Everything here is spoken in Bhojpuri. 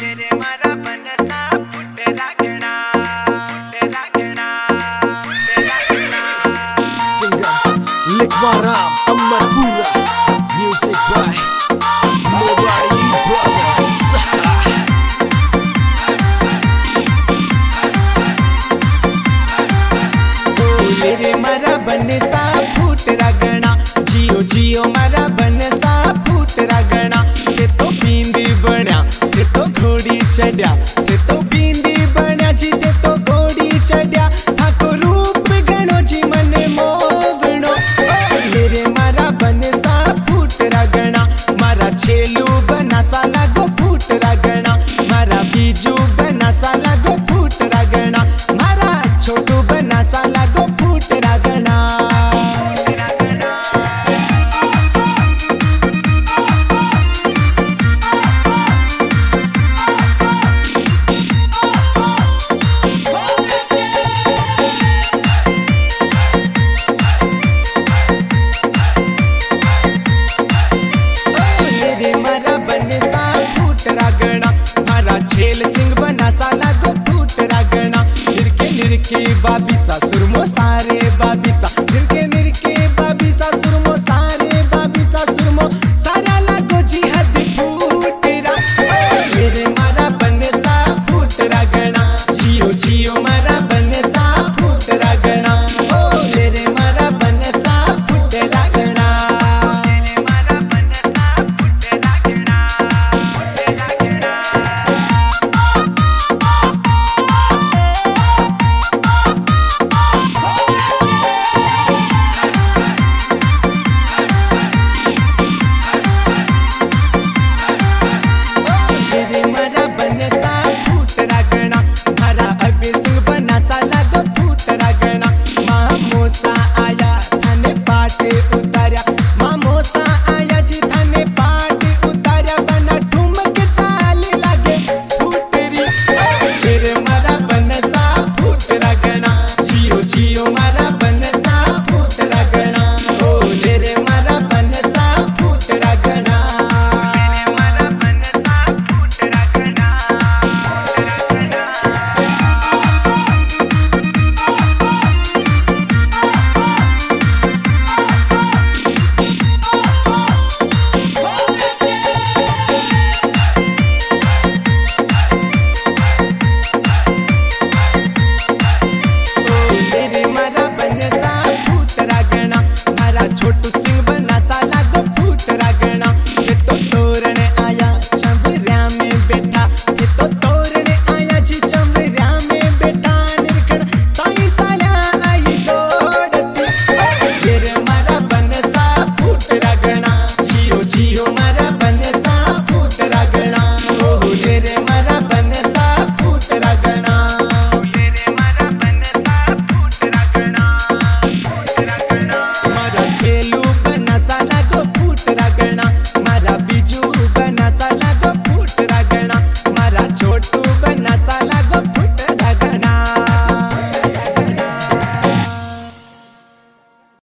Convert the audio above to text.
मेरे मारा बनसा फुट रागना Singer Likmaram Amarpura. Music by Mobile Brothers. मेरे मारा बनसा फुट रागना जियो जियो मारा बनसा फुट रागना ते तो बिंदी बण्या ते तो घोड़ी चढ़्या ते तो बिंदी बण्या जी ते तो घोड़ी चढ़्या थाको रूप गणो जी मने मोवणो मेरे मारा बनसा फुट रागना मारा छेलू बनसा लागो फुट रागना मारा बीजू बनसा लागो फुट रागना मारा छोटू बनसा लागो फुट रागना मारा छेल सिंह बना साला गो फूट रागना निरके निरके बाबी ससुर मो सारे